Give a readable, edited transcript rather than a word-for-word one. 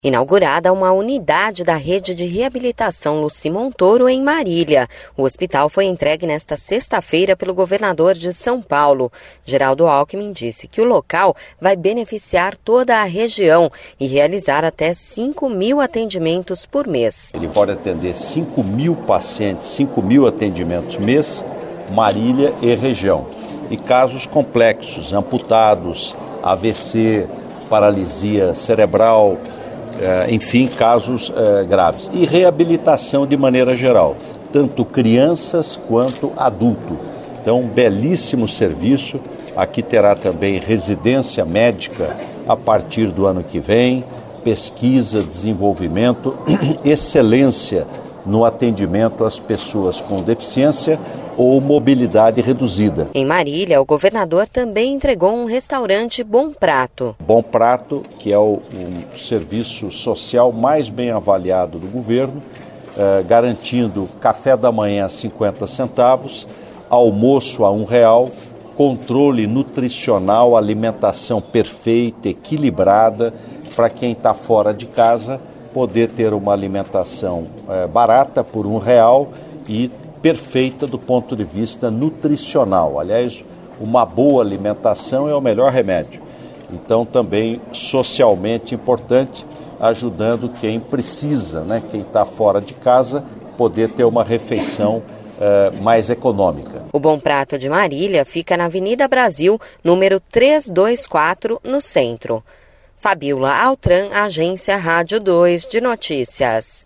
Inaugurada uma unidade da rede de reabilitação Luci Montoro em Marília. O hospital foi entregue nesta sexta-feira pelo governador de São Paulo. Geraldo Alckmin disse que o local vai beneficiar toda a região e realizar até 5.000 atendimentos por mês. Ele pode atender 5.000 pacientes, 5.000 atendimentos mês, Marília e região. E casos complexos, amputados, AVC, paralisia cerebral, enfim, casos graves. E reabilitação de maneira geral, tanto crianças quanto adulto. Então, um belíssimo serviço. Aqui terá também residência médica a partir do ano que vem, pesquisa, desenvolvimento, excelência no atendimento às pessoas com deficiência ou mobilidade reduzida. Em Marília, o governador também entregou um restaurante Bom Prato. Bom Prato, que é o serviço social mais bem avaliado do governo, garantindo café da manhã a 50 centavos, almoço a R$1, controle nutricional, alimentação perfeita, equilibrada, para quem está fora de casa poder ter uma alimentação barata por R$1 e perfeita do ponto de vista nutricional. Aliás, uma boa alimentação é o melhor remédio. Então, também socialmente importante, ajudando quem precisa, quem está fora de casa, poder ter uma refeição mais econômica. O Bom Prato de Marília fica na Avenida Brasil, número 324, no centro. Fabíola Altran, Agência Rádio 2 de Notícias.